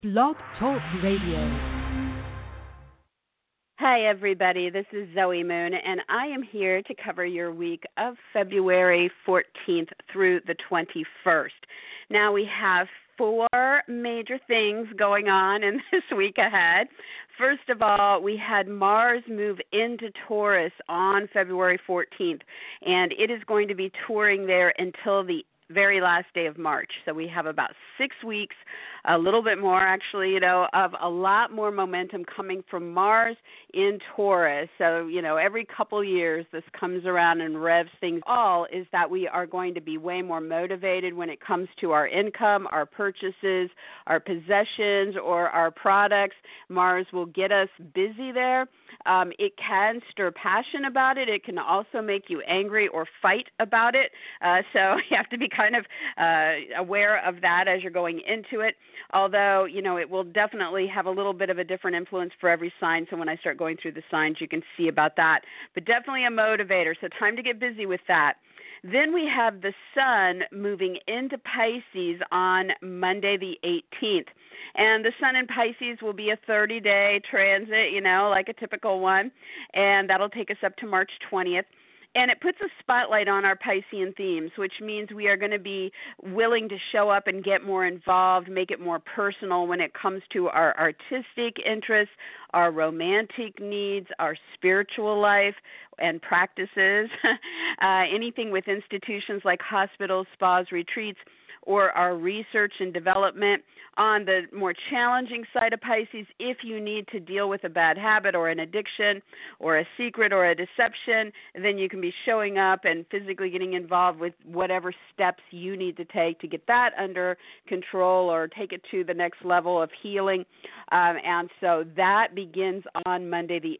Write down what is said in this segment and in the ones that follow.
Blog Talk Radio. Hi, everybody. This is Zoe Moon, and I am here to cover your week of February 14th through the 21st. Now, we have four major things going on in this week ahead. First of all, we had Mars move into Taurus on February 14th, and it is going to be touring there until the very last day of March. So we have about 6 weeks, a little bit more actually, of a lot more momentum coming from Mars in Taurus. So, every couple years this comes around and revs things. All is that we are going to be way more motivated when it comes to our income, our purchases, our possessions, or our products. Mars will get us busy there. It can stir passion about it. It can also make you angry or fight about it. So you have to be kind of aware of that as you're going into it. Although, it will definitely have a little bit of a different influence for every sign. So when I start going through the signs, you can see about that. But definitely a motivator. So time to get busy with that. Then we have the Sun moving into Pisces on Monday the 18th. And the Sun in Pisces will be a 30-day transit, like a typical one. And that'll take us up to March 20th. And it puts a spotlight on our Piscean themes, which means we are going to be willing to show up and get more involved, make it more personal when it comes to our artistic interests, our romantic needs, our spiritual life and practices, anything with institutions like hospitals, spas, retreats, or our research and development. On the more challenging side of Pisces, if you need to deal with a bad habit or an addiction or a secret or a deception, then you can be showing up and physically getting involved with whatever steps you need to take to get that under control or take it to the next level of healing. And so that begins on Monday the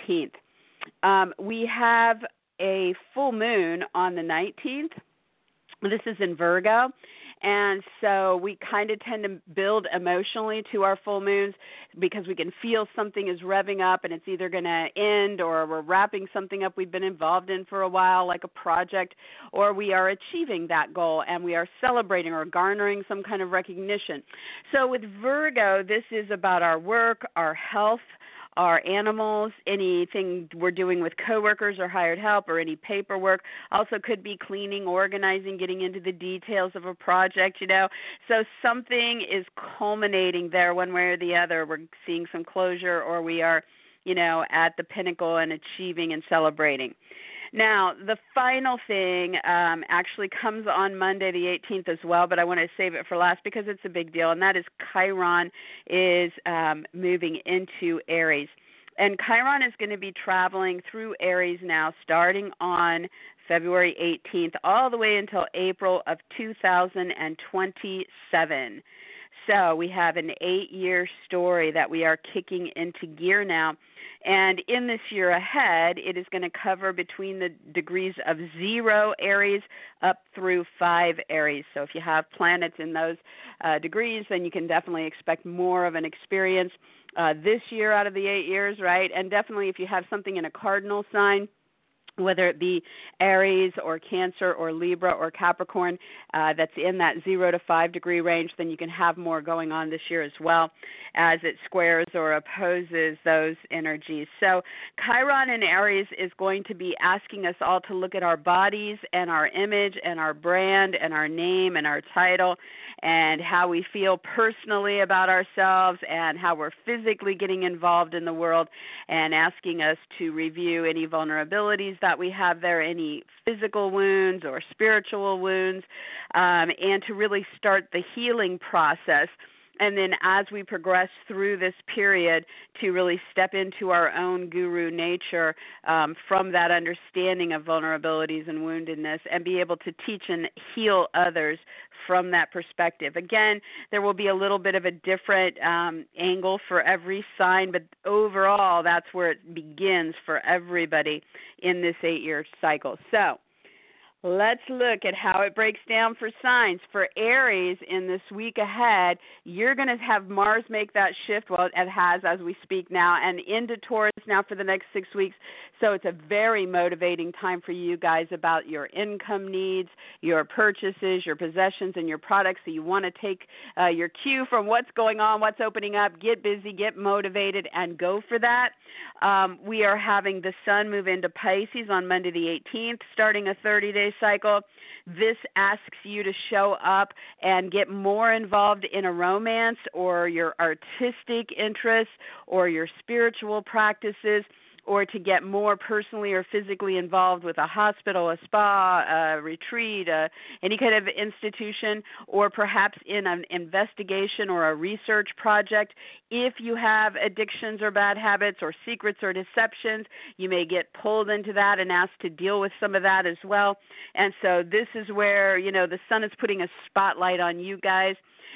18th. We have a full moon on the 19th. This is in Virgo. And so we kind of tend to build emotionally to our full moons because we can feel something is revving up and it's either going to end, or we're wrapping something up we've been involved in for a while, like a project, or we are achieving that goal and we are celebrating or garnering some kind of recognition. So with Virgo, this is about our work, our health, our animals, anything we're doing with coworkers or hired help, or any paperwork. Also could be cleaning, organizing, getting into the details of a project, So something is culminating there one way or the other. We're seeing some closure, or we are, at the pinnacle and achieving and celebrating. Now, the final thing actually comes on Monday the 18th as well, but I want to save it for last because it's a big deal, and that is Chiron is moving into Aries. And Chiron is going to be traveling through Aries now, starting on February 18th, all the way until April of 2027. So we have an 8-year story that we are kicking into gear now. And in this year ahead, it is going to cover between the degrees of 0 Aries up through 5 Aries. So if you have planets in those degrees, then you can definitely expect more of an experience this year out of the 8 years, right? And definitely if you have something in a cardinal sign, whether it be Aries or Cancer or Libra or Capricorn, that's in that 0 to 5 degree range, then you can have more going on this year as well, as it squares or opposes those energies. So Chiron in Aries is going to be asking us all to look at our bodies and our image and our brand and our name and our title and how we feel personally about ourselves and how we're physically getting involved in the world, and asking us to review any vulnerabilities that we have there, any physical wounds or spiritual wounds, and to really start the healing process. And then as we progress through this period, to really step into our own guru nature from that understanding of vulnerabilities and woundedness, and be able to teach and heal others from that perspective. Again, there will be a little bit of a different angle for every sign, but overall that's where it begins for everybody in this 8-year cycle. So let's look at how it breaks down for signs. For Aries, in this week ahead, you're going to have Mars make that shift. Well, it has as we speak now, and into Taurus now for the next 6 weeks. So it's a very motivating time for you guys about your income needs, your purchases, your possessions, and your products. So you want to take your cue from what's going on, what's opening up, get busy, get motivated, and go for that. We are having the sun move into Pisces on Monday the 18th, starting a 30-day cycle. This asks you to show up and get more involved in a romance or your artistic interests or your spiritual practices, or to get more personally or physically involved with a hospital, a spa, a retreat, any kind of institution, or perhaps in an investigation or a research project. If you have addictions or bad habits or secrets or deceptions, you may get pulled into that and asked to deal with some of that as well. And so this is where, the sun is putting a spotlight on you guys.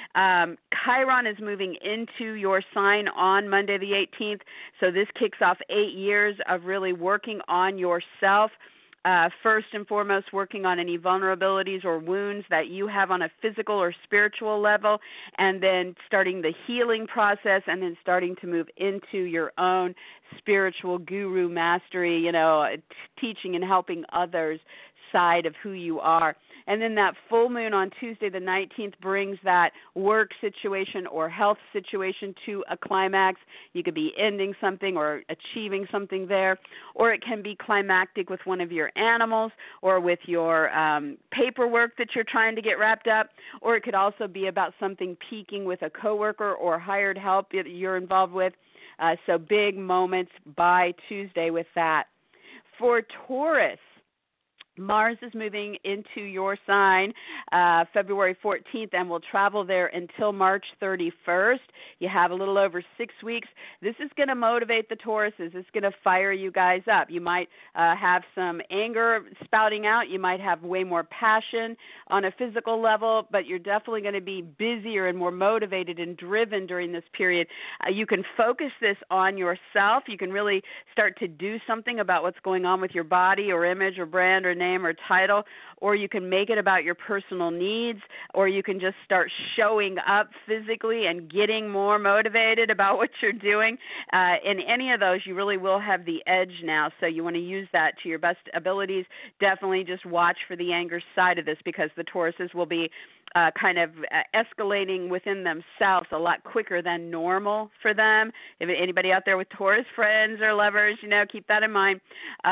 Chiron is moving into your sign on Monday the 18th, so this kicks off 8 years of really working on yourself. First and foremost, working on any vulnerabilities or wounds that you have on a physical or spiritual level, and then starting the healing process, and then starting to move into your own spiritual guru mastery, teaching and helping others side of who you are. And then that full moon on Tuesday the 19th brings that work situation or health situation to a climax. You could be ending something or achieving something there, or it can be climactic with one of your animals or with your paperwork that you're trying to get wrapped up, or it could also be about something peaking with a coworker or hired help that you're involved with. So big moments by Tuesday with that. For Taurus, Mars is moving into your sign February 14th and will travel there until March 31st. You have a little over 6 weeks. This is going to motivate the Tauruses. It's going to fire you guys up. You might have some anger spouting out. You might have way more passion on a physical level, but you're definitely going to be busier and more motivated and driven during this period. You can focus this on yourself. You can really start to do something about what's going on with your body or image or brand or name or title, or you can make it about your personal needs, or you can just start showing up physically and getting more motivated about what you're doing. In any of those, you really will have the edge now, so you want to use that to your best abilities. Definitely just watch for the anger side of this, because the Tauruses will be kind of escalating within themselves a lot quicker than normal for them. If anybody out there with Taurus friends or lovers, keep that in mind.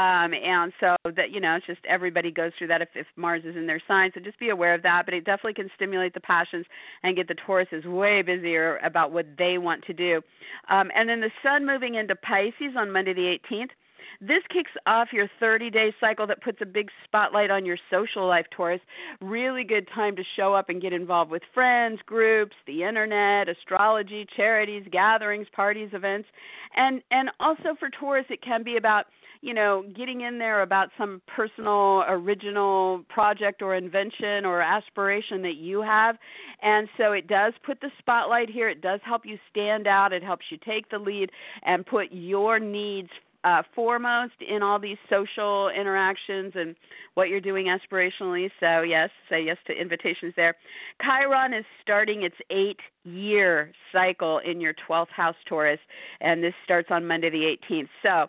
And so that, it's just everybody goes through that if Mars is in their sign. So just be aware of that. But it definitely can stimulate the passions and get the Tauruses way busier about what they want to do. And then the sun moving into Pisces on Monday the 18th. This kicks off your 30-day cycle that puts a big spotlight on your social life, Taurus. Really good time to show up and get involved with friends, groups, the internet, astrology, charities, gatherings, parties, events. And also for Taurus, it can be about getting in there about some personal, original project or invention or aspiration that you have. And so it does put the spotlight here. It does help you stand out. It helps you take the lead and put your needs foremost in all these social interactions and what you're doing aspirationally. So yes, say yes to invitations there. Chiron is starting its 8-year cycle in your 12th house, Taurus, and this starts on Monday the 18th. So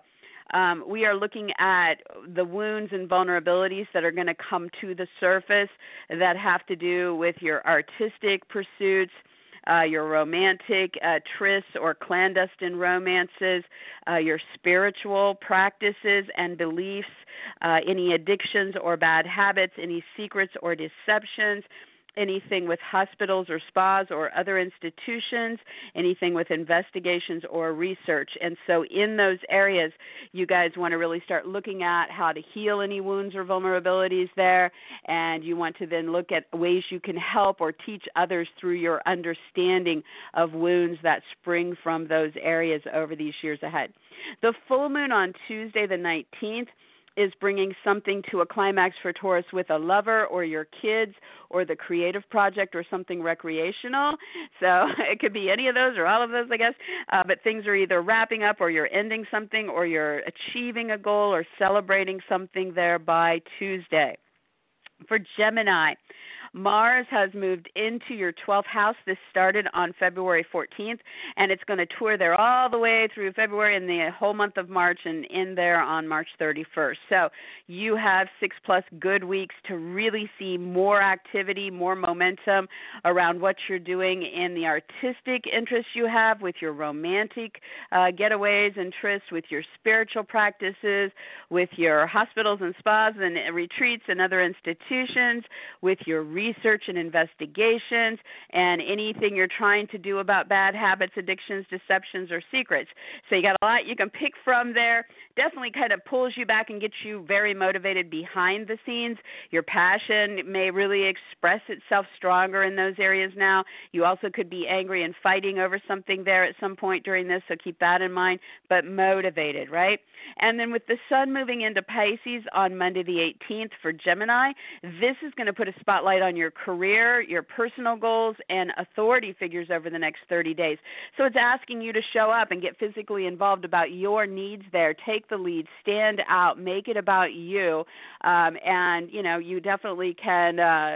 we are looking at the wounds and vulnerabilities that are going to come to the surface that have to do with your artistic pursuits, your romantic trysts or clandestine romances, your spiritual practices and beliefs, any addictions or bad habits, any secrets or deceptions, anything with hospitals or spas or other institutions, anything with investigations or research. And so in those areas, you guys want to really start looking at how to heal any wounds or vulnerabilities there, and you want to then look at ways you can help or teach others through your understanding of wounds that spring from those areas over these years ahead. The full moon on Tuesday the 19th is bringing something to a climax for Taurus with a lover or your kids or the creative project or something recreational. So it could be any of those or all of those, I guess. But things are either wrapping up or you're ending something or you're achieving a goal or celebrating something there by Tuesday. For Gemini, Mars has moved into your 12th house. This started on February 14th, and it's going to tour there all the way through February and the whole month of March and end there on March 31st. So you have 6+ good weeks to really see more activity, more momentum around what you're doing in the artistic interests you have, with your romantic getaways and trysts, with your spiritual practices, with your hospitals and spas and retreats and other institutions, with your research and investigations, and anything you're trying to do about bad habits, addictions, deceptions, or secrets. So you got a lot you can pick from there. Definitely kind of pulls you back and gets you very motivated behind the scenes. Your passion may really express itself stronger in those areas now. You also could be angry and fighting over something there at some point during this, so keep that in mind, but motivated, right? And then with the sun moving into Pisces on Monday the 18th for Gemini, this is going to put a spotlight on your career, your personal goals, and authority figures over the next 30 days. So it's asking you to show up and get physically involved about your needs there. Take the lead, stand out, make it about you, and, you know, you definitely can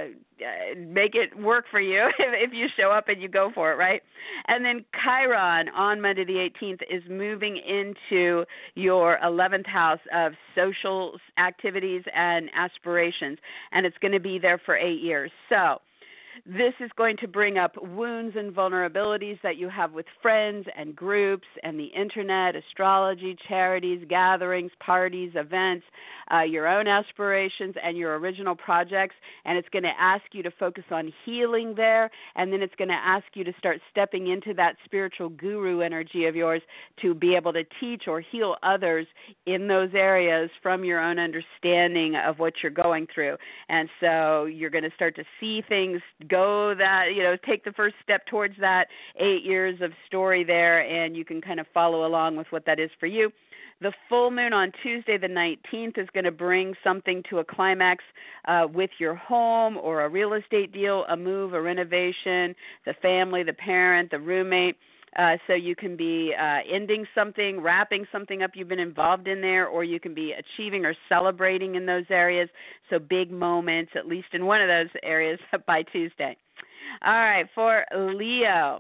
make it work for you if you show up and you go for it, right? And then Chiron on Monday the 18th is moving into your 11th house of social activities and aspirations, and it's going to be there for 8 years. So this is going to bring up wounds and vulnerabilities that you have with friends and groups and the internet, astrology, charities, gatherings, parties, events, your own aspirations, and your original projects. And it's going to ask you to focus on healing there, and then it's going to ask you to start stepping into that spiritual guru energy of yours to be able to teach or heal others in those areas from your own understanding of what you're going through. And so you're going to start to see things go that, you know, take the first step towards that 8 years of story there, and you can kind of follow along with what that is for you. The full moon on Tuesday the 19th is going to bring something to a climax with your home or a real estate deal, a move, a renovation, the family, the parent, the roommate. So you can be ending something, wrapping something up you've been involved in there, or you can be achieving or celebrating in those areas. So big moments, at least in one of those areas, by Tuesday. All right, for Leo.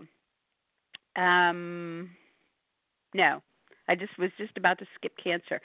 No. I was just about to skip Cancer.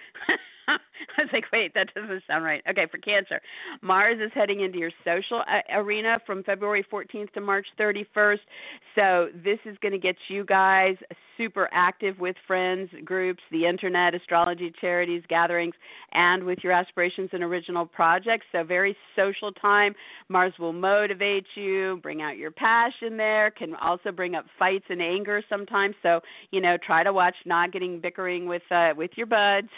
I was like, wait, that doesn't sound right. Okay, for Cancer, Mars is heading into your social arena from February 14th to March 31st. So this is going to get you guys super active with friends, groups, the internet, astrology, charities, gatherings, and with your aspirations and original projects. So very social time. Mars will motivate you, bring out your passion there, can also bring up fights and anger sometimes. So, you know, try to watch not getting bickering with your buds.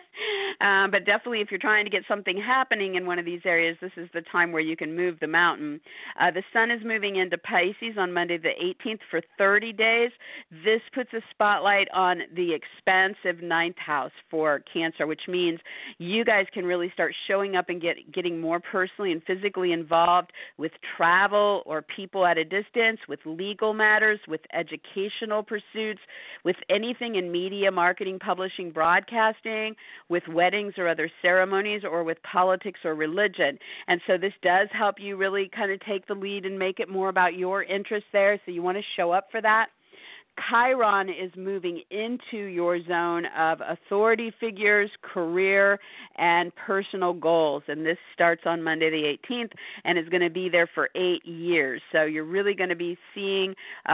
But definitely if you're trying to get something happening in one of these areas, this is the time where you can move the mountain. The sun is moving into Pisces on Monday the 18th for 30 days. This puts a spotlight on the expansive 9th house for Cancer, which means you guys can really start showing up and getting more personally and physically involved with travel or people at a distance, with legal matters, with educational pursuits, with anything in media, marketing, publishing, broadcasting, with weddings or other ceremonies, or with politics or religion. And so this does help you really kind of take the lead and make it more about your interests there, so you want to show up for that. Chiron is moving into your zone of authority figures, career, and personal goals, and this starts on Monday the 18th and is going to be there for 8 years. So you're really going to be seeing,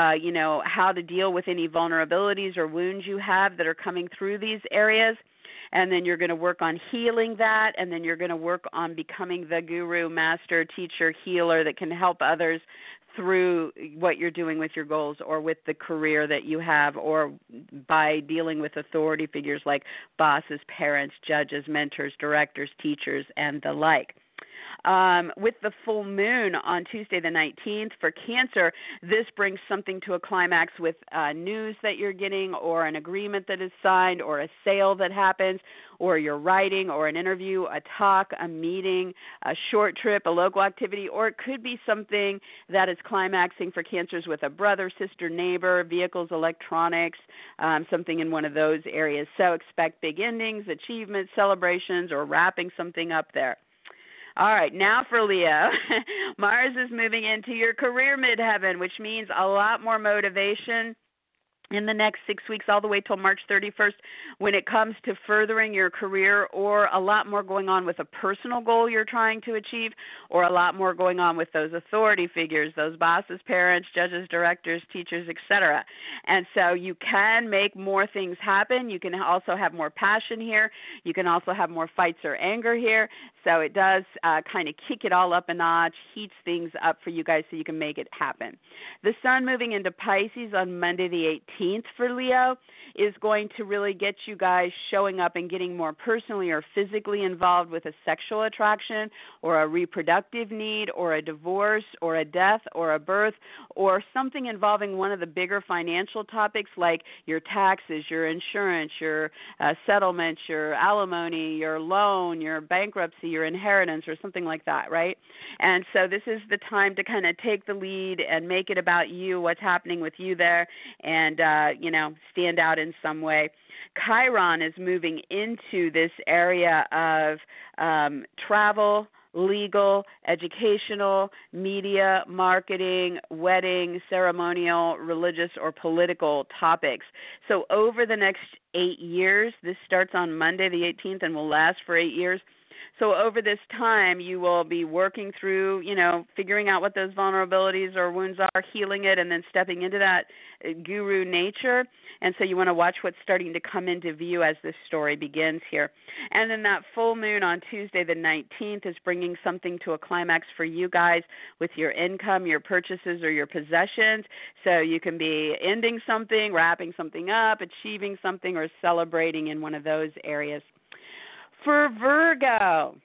how to deal with any vulnerabilities or wounds you have that are coming through these areas. And then you're going to work on healing that, and then you're going to work on becoming the guru, master, teacher, healer that can help others through what you're doing with your goals or with the career that you have, or by dealing with authority figures like bosses, parents, judges, mentors, directors, teachers, and the like. With the full moon on Tuesday the 19th for Cancer, this brings something to a climax with news that you're getting, or an agreement that is signed, or a sale that happens, or you're writing, or an interview, a talk, a meeting, a short trip, a local activity, or it could be something that is climaxing for Cancers with a brother, sister, neighbor, vehicles, electronics, something in one of those areas. So expect big endings, achievements, celebrations, or wrapping something up there. All right, now for Leo. Mars is moving into your career midheaven, which means a lot more motivation in the next 6 weeks, all the way till March 31st, when it comes to furthering your career, or a lot more going on with a personal goal you're trying to achieve, or a lot more going on with those authority figures, those bosses, parents, judges, directors, teachers, etc. And so you can make more things happen. You can also have more passion here. You can also have more fights or anger here. So it does kind of kick it all up a notch, heats things up for you guys so you can make it happen. The sun moving into Pisces on Monday the 18th for Leo is going to really get you guys showing up and getting more personally or physically involved with a sexual attraction or a reproductive need or a divorce or a death or a birth or something involving one of the bigger financial topics like your taxes, your insurance, your settlement, your alimony, your loan, your bankruptcy, your inheritance, or something like that, right? And so this is the time to kind of take the lead and make it about you, what's happening with you there, and stand out in some way. Chiron is moving into this area of travel, legal, educational, media, marketing, wedding, ceremonial, religious, or political topics. So over the next 8 years, this starts on Monday the 18th and will last for 8 years. So over this time, you will be working through, figuring out what those vulnerabilities or wounds are, healing it, and then stepping into that guru nature. And so you want to watch what's starting to come into view as this story begins here. And then that full moon on Tuesday the 19th is bringing something to a climax for you guys with your income, your purchases, or your possessions. So you can be ending something, wrapping something up, achieving something, or celebrating in one of those areas. For Virgo,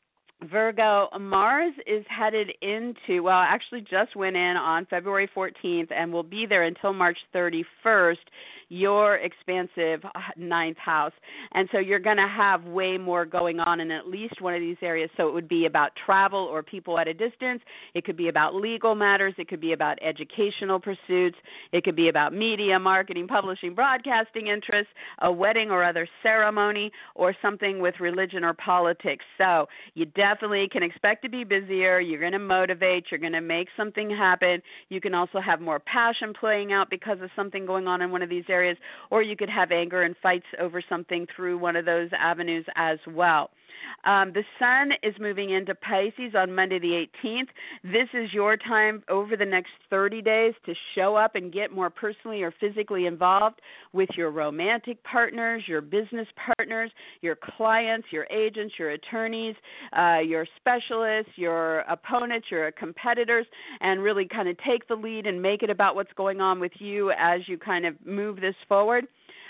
Mars is headed into, actually just went in on February 14th and will be there until March 31st, your expansive ninth house. And so you're going to have way more going on in at least one of these areas. So it would be about travel or people at a distance. It could be about legal matters. It could be about educational pursuits. It could be about media, marketing, publishing, broadcasting interests, a wedding or other ceremony, or something with religion or politics. So you definitely can expect to be busier. You're going to motivate. You're going to make something happen. You can also have more passion playing out because of something going on in one of these areas, or you could have anger and fights over something through one of those avenues as well. The sun is moving into Pisces on Monday the 18th. This is your time over the next 30 days to show up and get more personally or physically involved with your romantic partners, your business partners, your clients, your agents, your attorneys, your specialists, your opponents, your competitors, and really kind of take the lead and make it about what's going on with you as you kind of move this forward.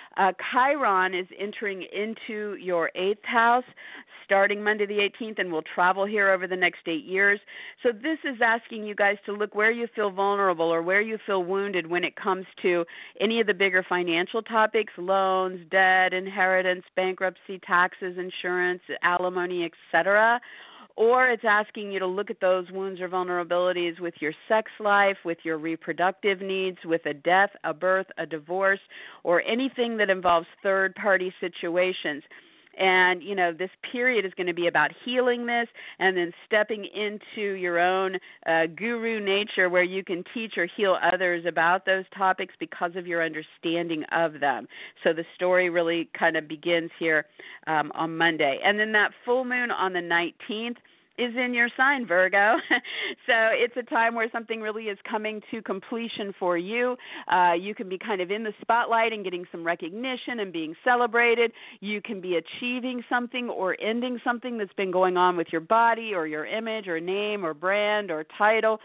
Chiron is entering into your 8th house starting Monday the 18th and will travel here over the next 8 years. So this is asking you guys to look where you feel vulnerable or where you feel wounded when it comes to any of the bigger financial topics, loans, debt, inheritance, bankruptcy, taxes, insurance, alimony, etc. Or it's asking you to look at those wounds or vulnerabilities with your sex life, with your reproductive needs, with a death, a birth, a divorce, or anything that involves third-party situations. And, this period is going to be about healing this and then stepping into your own guru nature where you can teach or heal others about those topics because of your understanding of them. So the story really kind of begins here on Monday. And then that full moon on the 19th is in your sign, Virgo. So it's a time where something really is coming to completion for you. You can be kind of in the spotlight and getting some recognition and being celebrated. You can be achieving something or ending something that's been going on with your body or your image or name or brand or title.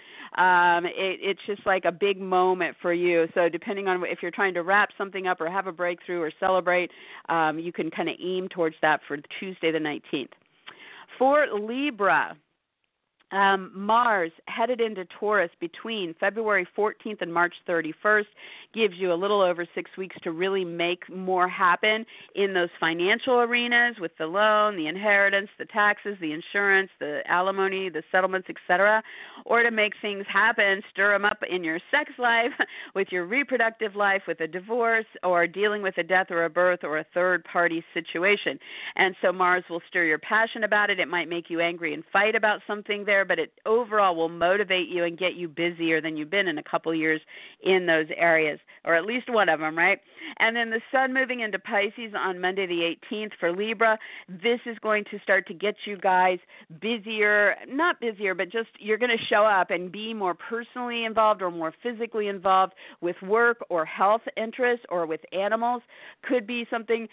It's just like a big moment for you. So depending on if you're trying to wrap something up or have a breakthrough or celebrate, you can kind of aim towards that for Tuesday the 19th. For Libra, Mars headed into Taurus between February 14th and March 31st gives you a little over 6 weeks to really make more happen in those financial arenas with the loan, the inheritance, the taxes, the insurance, the alimony, the settlements, etc., or to make things happen, stir them up in your sex life, with your reproductive life, with a divorce, or dealing with a death or a birth or a third-party situation. And so Mars will stir your passion about it. It might make you angry and fight about something there, but it overall will motivate you and get you busier than you've been in a couple years in those areas, or at least one of them, right? And then the Sun moving into Pisces on Monday the 18th for Libra. This is going to start to get you guys busier, not busier, but just you're going to show up and be more personally involved or more physically involved with work or health interests or with animals. Could be something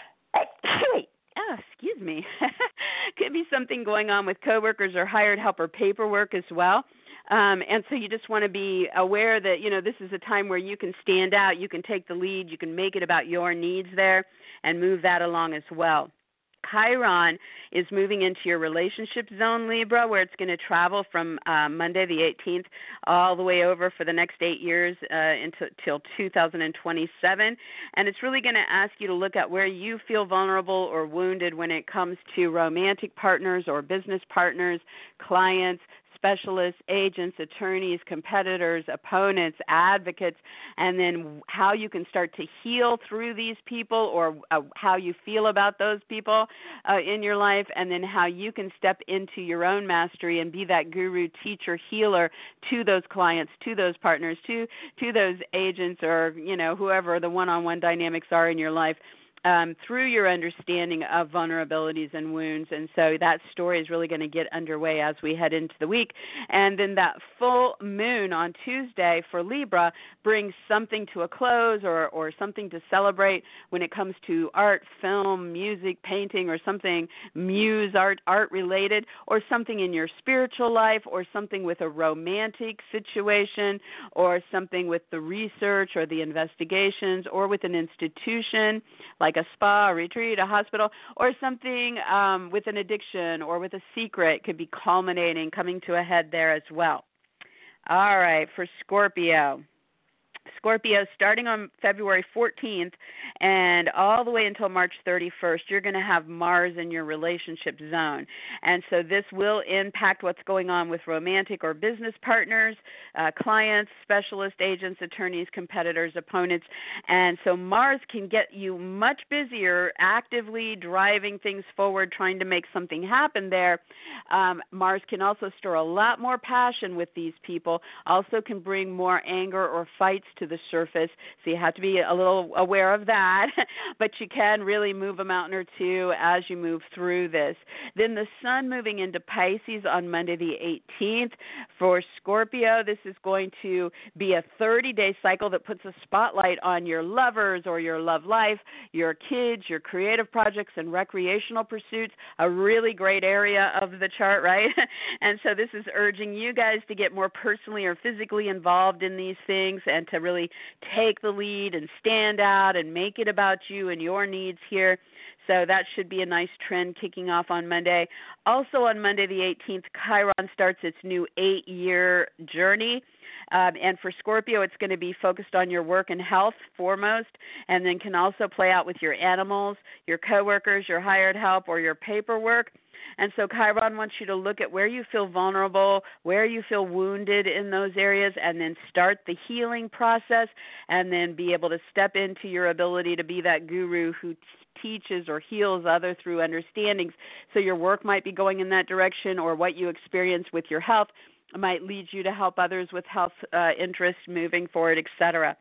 excuse me, could be something going on with coworkers or hired help or paperwork as well. And so you just want to be aware that, this is a time where you can stand out, you can take the lead, you can make it about your needs there and move that along as well. Chiron is moving into your relationship zone, Libra, where it's going to travel from Monday the 18th all the way over for the next 8 years until 2027. And it's really going to ask you to look at where you feel vulnerable or wounded when it comes to romantic partners or business partners, clients, specialists, agents, attorneys, competitors, opponents, advocates, and then how you can start to heal through these people or how you feel about those people in your life, and then how you can step into your own mastery and be that guru, teacher, healer to those clients, to those partners, to those agents or, whoever the one-on-one dynamics are in your life. Through your understanding of vulnerabilities and wounds. And so that story is really going to get underway as we head into the week. And then that full moon on Tuesday for Libra brings something to a close or something to celebrate when it comes to art, film, music, painting, or something art related, or something in your spiritual life, or something with a romantic situation, or something with the research or the investigations, or with an institution like a spa, a retreat, a hospital, or something with an addiction or with a secret could be culminating, coming to a head there as well. All right, for Scorpio. Scorpio, starting on February 14th and all the way until March 31st, you're going to have Mars in your relationship zone. And so this will impact what's going on with romantic or business partners, clients, specialists, agents, attorneys, competitors, opponents. And so Mars can get you much busier, actively driving things forward, trying to make something happen there. Mars can also stir a lot more passion with these people, also can bring more anger or fights to the surface, so you have to be a little aware of that, but you can really move a mountain or two as you move through this. Then the Sun moving into Pisces on Monday the 18th. For Scorpio, this is going to be a 30-day cycle that puts a spotlight on your lovers or your love life, your kids, your creative projects and recreational pursuits, a really great area of the chart, right? And so this is urging you guys to get more personally or physically involved in these things and to really take the lead and stand out and make it about you and your needs here. So that should be a nice trend kicking off on Monday. Also on Monday the 18th, Chiron starts its new 8-year journey. And for Scorpio, it's going to be focused on your work and health foremost, and then can also play out with your animals, your coworkers, your hired help, or your paperwork. And so Chiron wants you to look at where you feel vulnerable, where you feel wounded in those areas, and then start the healing process, and then be able to step into your ability to be that guru who teaches or heals others through understandings. So your work might be going in that direction, or what you experience with your health might lead you to help others with health interests moving forward, etc.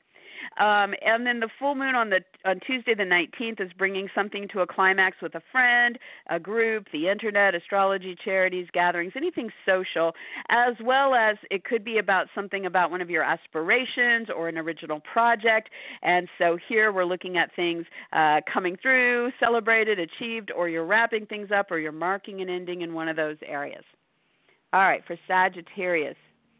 And then the full moon on Tuesday the 19th is bringing something to a climax with a friend, a group, the internet, astrology, charities, gatherings, anything social, as well as it could be about something about one of your aspirations or an original project. And so here we're looking at things coming through, celebrated, achieved, or you're wrapping things up, or you're marking an ending in one of those areas. All right, for Sagittarius.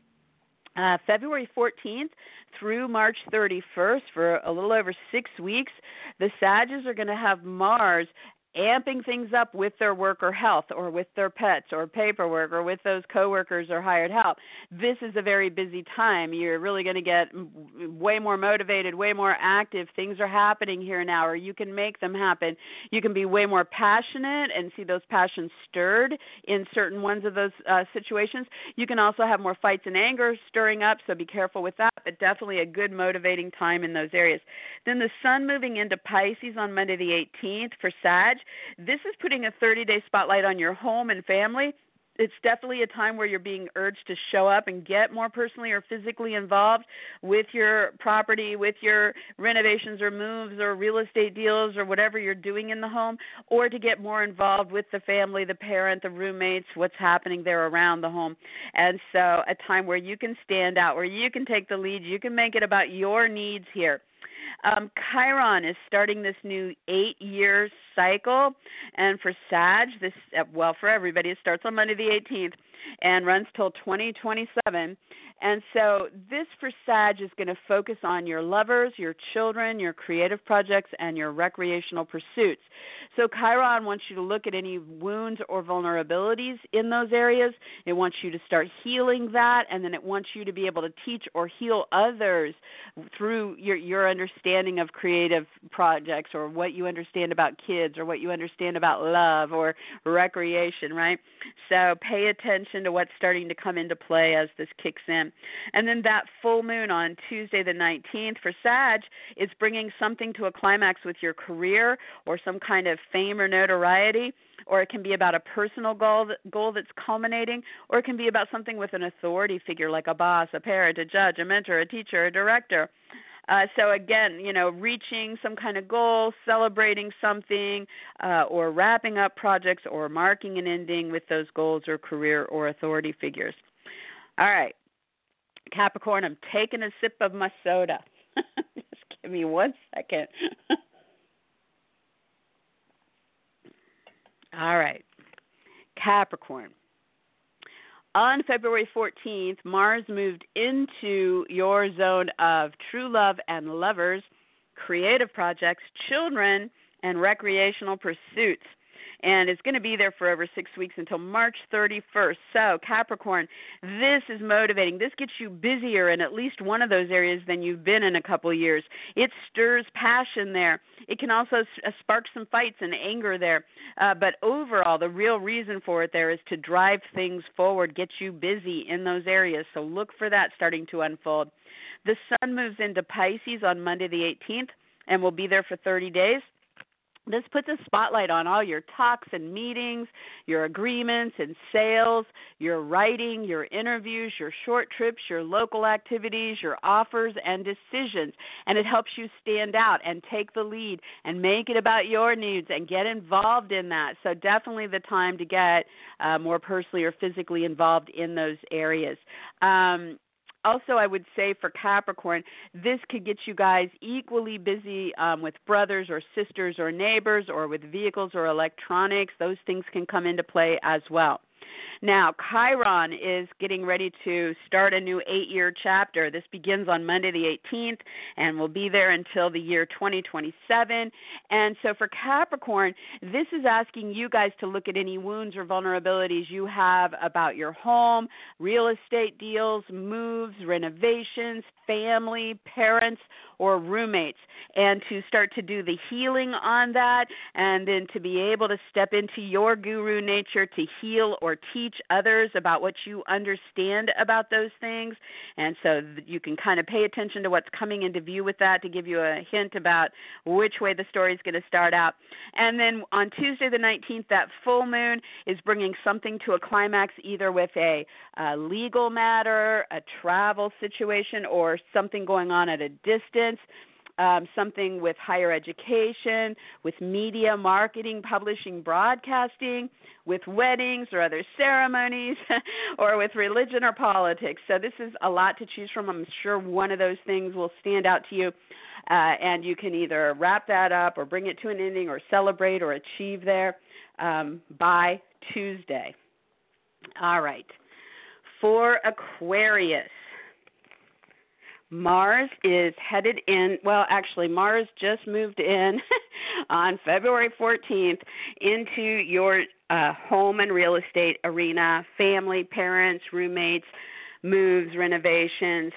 February 14th through March 31st for a little over 6 weeks, the Sagittarius are going to have Mars amping things up with their work or health or with their pets or paperwork or with those coworkers or hired help. This is a very busy time. You're really going to get way more motivated, way more active. Things are happening here now, or you can make them happen. You can be way more passionate and see those passions stirred in certain ones of those situations. You can also have more fights and anger stirring up, so be careful with that, but definitely a good motivating time in those areas. Then the sun moving into Pisces on Monday the 18th for Sag. This is putting a 30-day spotlight on your home and family. It's definitely a time where you're being urged to show up and get more personally or physically involved with your property, with your renovations or moves or real estate deals or whatever you're doing in the home, or to get more involved with the family, the parent, the roommates, what's happening there around the home. And so a time where you can stand out, where you can take the lead, you can make it about your needs here. Chiron is starting this new 8-year cycle, and for Sag, for everybody, it starts on Monday the 18th and runs till 2027. And so this for Sag is going to focus on your lovers, your children, your creative projects, and your recreational pursuits. So Chiron wants you to look at any wounds or vulnerabilities in those areas. It wants you to start healing that, and then it wants you to be able to teach or heal others through your understanding of creative projects, or what you understand about kids, or what you understand about love or recreation, right? So pay attention to what's starting to come into play as this kicks in. And then that full moon on Tuesday the 19th for Sag is bringing something to a climax with your career or some kind of fame or notoriety, or it can be about a personal goal that's culminating, or it can be about something with an authority figure like a boss, a parent, a judge, a mentor, a teacher, a director. So again, reaching some kind of goal, celebrating something, or wrapping up projects, or marking an ending with those goals or career or authority figures. All right, Capricorn, I'm taking a sip of my soda. Just give me 1 second. All right, Capricorn. On February 14th, Mars moved into your zone of true love and lovers, creative projects, children, and recreational pursuits. And it's going to be there for over 6 weeks until March 31st. So, Capricorn, this is motivating. This gets you busier in at least one of those areas than you've been in a couple of years. It stirs passion there. It can also spark some fights and anger there. But overall, the real reason for it there is to drive things forward, get you busy in those areas. So look for that starting to unfold. The sun moves into Pisces on Monday the 18th and will be there for 30 days. This puts a spotlight on all your talks and meetings, your agreements and sales, your writing, your interviews, your short trips, your local activities, your offers and decisions. And it helps you stand out and take the lead and make it about your needs and get involved in that. So definitely the time to get more personally or physically involved in those areas. Also, I would say for Capricorn, this could get you guys equally busy with brothers or sisters or neighbors, or with vehicles or electronics. Those things can come into play as well. Now, Chiron is getting ready to start a new 8-year chapter. This begins on Monday the 18th and will be there until the year 2027. And so for Capricorn, this is asking you guys to look at any wounds or vulnerabilities you have about your home, real estate deals, moves, renovations, family, parents, or roommates, and to start to do the healing on that, and then to be able to step into your guru nature to heal or teach others about what you understand about those things. And so you can kind of pay attention to what's coming into view with that to give you a hint about which way the story is going to start out. And then on Tuesday the 19th, that full moon is bringing something to a climax, either with a legal matter, a travel situation, or something going on at a distance. Something with higher education, with media, marketing, publishing, broadcasting, with weddings or other ceremonies, or with religion or politics. So this is a lot to choose from. I'm sure one of those things will stand out to you, and you can either wrap that up or bring it to an ending or celebrate or achieve there by Tuesday. All right. For Aquarius, Mars is headed in, well, actually, Mars just moved in on February 14th into your home and real estate arena, family, parents, roommates, moves, renovations.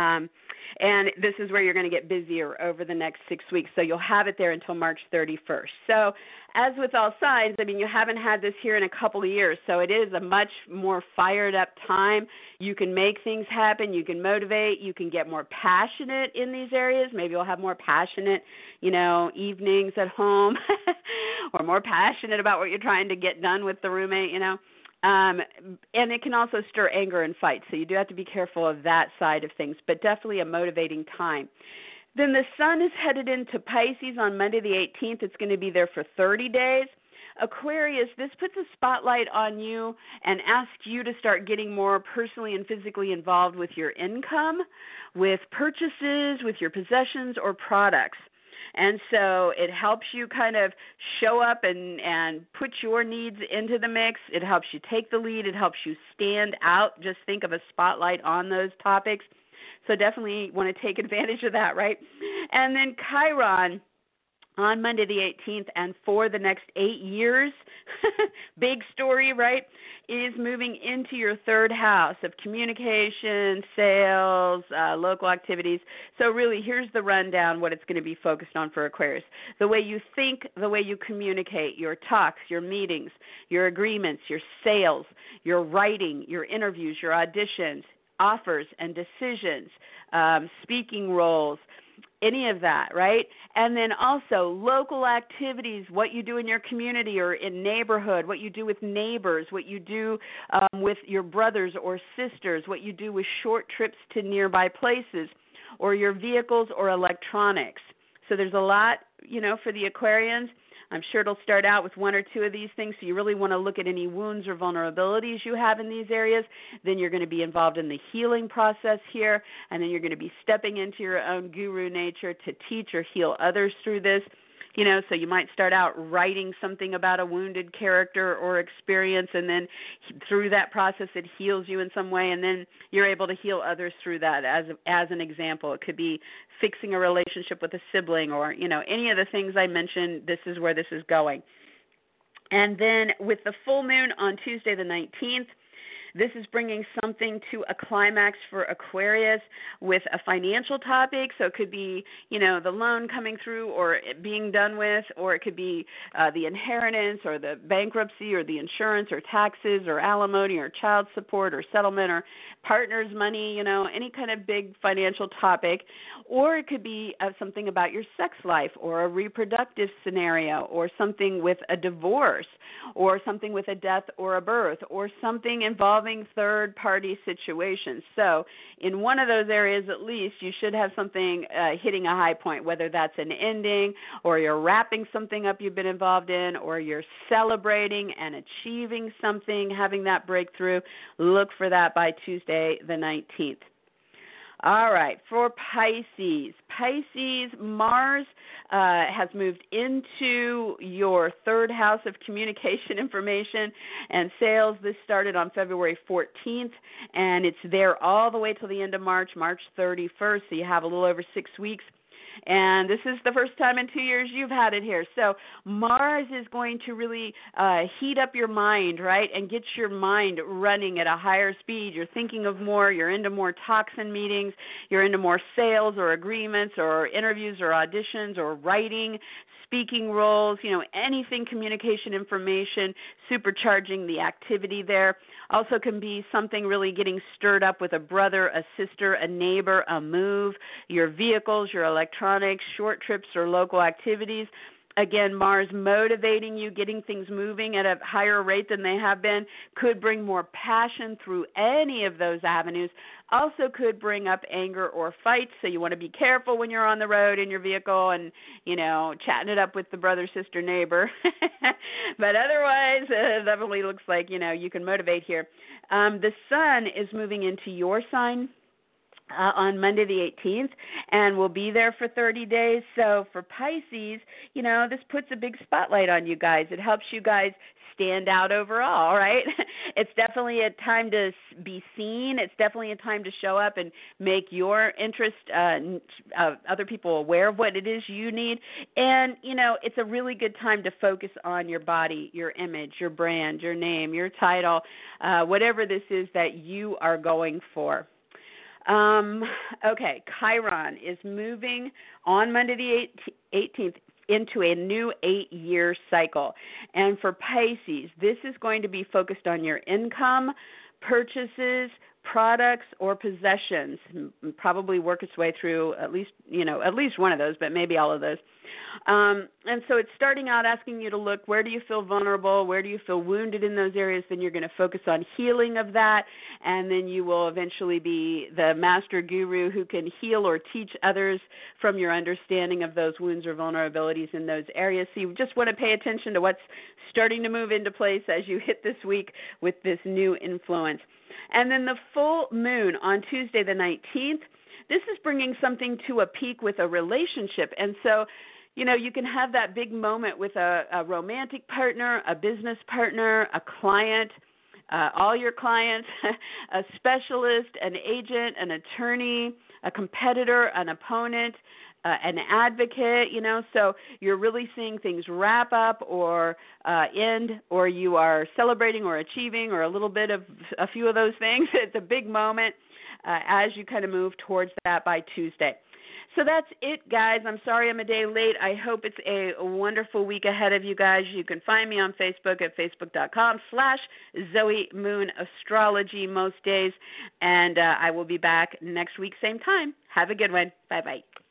And this is where you're going to get busier over the next 6 weeks. So you'll have it there until March 31st. So as with all signs, I mean, you haven't had this here in a couple of years. So it is a much more fired up time. You can make things happen. You can motivate. You can get more passionate in these areas. Maybe you'll have more passionate, evenings at home or more passionate about what you're trying to get done with the roommate, And it can also stir anger and fights, so you do have to be careful of that side of things, but definitely a motivating time. Then the sun is headed into Pisces on Monday the 18th. It's going to be there for 30 days. Aquarius, this puts a spotlight on you and asks you to start getting more personally and physically involved with your income, with purchases, with your possessions or products. And so it helps you kind of show up and put your needs into the mix. It helps you take the lead. It helps you stand out. Just think of a spotlight on those topics. So definitely want to take advantage of that, right? And then Chiron on Monday the 18th and for the next 8 years, big story, right, is moving into your third house of communication, sales, local activities. So really, here's the rundown, what it's going to be focused on for Aquarius. The way you think, the way you communicate, your talks, your meetings, your agreements, your sales, your writing, your interviews, your auditions, offers and decisions, speaking roles, any of that, right? And then also local activities, what you do in your community or in neighborhood, what you do with neighbors, what you do with your brothers or sisters, what you do with short trips to nearby places, or your vehicles or electronics. So there's a lot, for the Aquarians. I'm sure it'll start out with one or two of these things, so you really want to look at any wounds or vulnerabilities you have in these areas. Then you're going to be involved in the healing process here, and then you're going to be stepping into your own guru nature to teach or heal others through this. So you might start out writing something about a wounded character or experience, and then through that process it heals you in some way, and then you're able to heal others through that as an example. It could be fixing a relationship with a sibling or, any of the things I mentioned. This is where this is going. And then with the full moon on Tuesday the 19th, this is bringing something to a climax for Aquarius with a financial topic. So it could be, the loan coming through or it being done with, or it could be the inheritance or the bankruptcy or the insurance or taxes or alimony or child support or settlement or partner's money, any kind of big financial topic. Or it could be something about your sex life or a reproductive scenario or something with a divorce or something with a death or a birth or something involving third-party situations. So in one of those areas at least, you should have something hitting a high point, whether that's an ending or you're wrapping something up you've been involved in or you're celebrating and achieving something, having that breakthrough. Look for that by Tuesday the 19th. All right, for Pisces. Mars has moved into your third house of communication, information, and sales. This started on February 14th, and it's there all the way till the end of March 31st, so you have a little over 6 weeks. And this is the first time in 2 years you've had it here. So Mars is going to really heat up your mind, right, and get your mind running at a higher speed. You're thinking of more. You're into more talks and meetings. You're into more sales or agreements or interviews or auditions or writing, speaking roles, anything communication, information, supercharging the activity there. Also can be something really getting stirred up with a brother, a sister, a neighbor, a move, your vehicles, your electronics, short trips or local activities. Again, Mars motivating you, getting things moving at a higher rate than they have been, could bring more passion through any of those avenues. Also could bring up anger or fights, so you want to be careful when you're on the road in your vehicle and, chatting it up with the brother, sister, neighbor. But otherwise, it definitely looks like, you can motivate here. The sun is moving into your sign on Monday the 18th, and we'll be there for 30 days. So for Pisces, this puts a big spotlight on you guys. It helps you guys stand out overall, right? It's definitely a time to be seen. It's definitely a time to show up and make your interest, other people aware of what it is you need. And, it's a really good time to focus on your body, your image, your brand, your name, your title, whatever this is that you are going for. Okay, Chiron is moving on Monday the 18th into a new 8-year cycle. And for Pisces, this is going to be focused on your income, purchases, products, or possessions. Probably work its way through at least one of those, but maybe all of those. And so it's starting out asking you to look, where do you feel vulnerable? Where do you feel wounded in those areas? Then you're going to focus on healing of that, and then you will eventually be the master guru who can heal or teach others from your understanding of those wounds or vulnerabilities in those areas. So you just want to pay attention to what's starting to move into place as you hit this week with this new influence. And then the full moon on Tuesday the 19th, this is bringing something to a peak with a relationship. And so, you can have that big moment with a romantic partner, a business partner, a client, all your clients, a specialist, an agent, an attorney, a competitor, an opponent, an advocate, so you're really seeing things wrap up or end, or you are celebrating or achieving or a little bit of a few of those things. It's a big moment as you kind of move towards that by Tuesday. So that's it, guys. I'm sorry I'm a day late. I hope it's a wonderful week ahead of you guys. You can find me on Facebook at facebook.com/Zoe Moon Astrology most days. And I will be back next week, same time. Have a good one. Bye-bye.